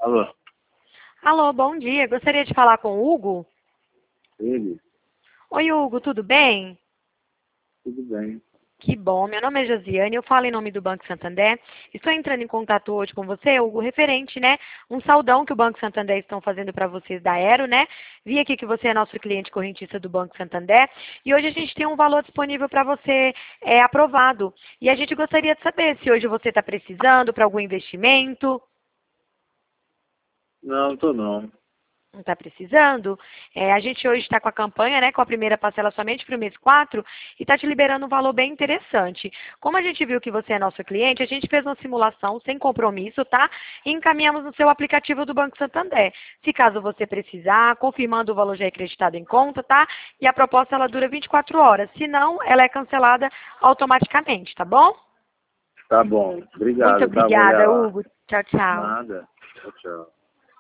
Alô, Alô, bom dia. Gostaria de falar com o Hugo. ele? Oi, Hugo, tudo bem? Tudo bem. Que bom. Meu nome é Josiane, eu falo em nome do Banco Santander. Estou entrando em contato hoje com você, Hugo, referente, né, um saudão que o Banco Santander estão fazendo para vocês da Aero, né? Vi aqui que você é nosso cliente correntista do Banco Santander e hoje a gente tem um valor disponível para você aprovado. E a gente gostaria de saber se hoje você está precisando para algum investimento. Não, tô não. Não está precisando? A gente hoje está com a campanha, né, com a primeira parcela somente para o mês 4 e está te liberando um valor bem interessante. Como a gente viu que você é nosso cliente, a gente fez uma simulação sem compromisso, tá? E encaminhamos no seu aplicativo do Banco Santander. Se caso você precisar, confirmando o valor já é acreditado em conta, tá? E a proposta ela dura 24 horas. Se não, ela é cancelada automaticamente, tá bom? Tá bom. Muito Obrigado, tá? Vou olhar obrigada, lá. Hugo. Tchau, tchau. Nada. Tchau, tchau.